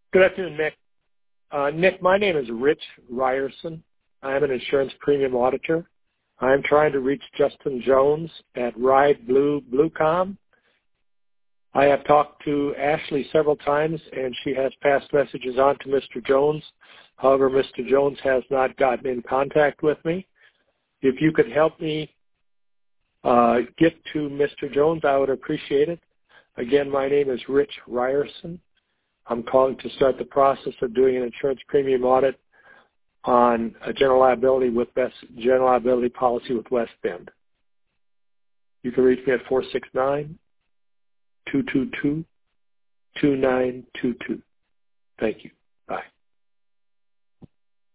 Good afternoon, Nick. Nick, my name is Rich Ryerson. I am an insurance premium auditor. I am trying to reach Justin Jones at Ride Blue Bluecom. I have talked to Ashley several times, and she has passed messages on to Mr. Jones. However, Mr. Jones has not gotten in contact with me. If you could help me get to Mr. Jones, I would appreciate it. Again, my name is Rich Ryerson. I'm calling to start the process of doing an insurance premium audit on a general liability policy with West Bend. You can reach me at 469-222-2922. Thank you.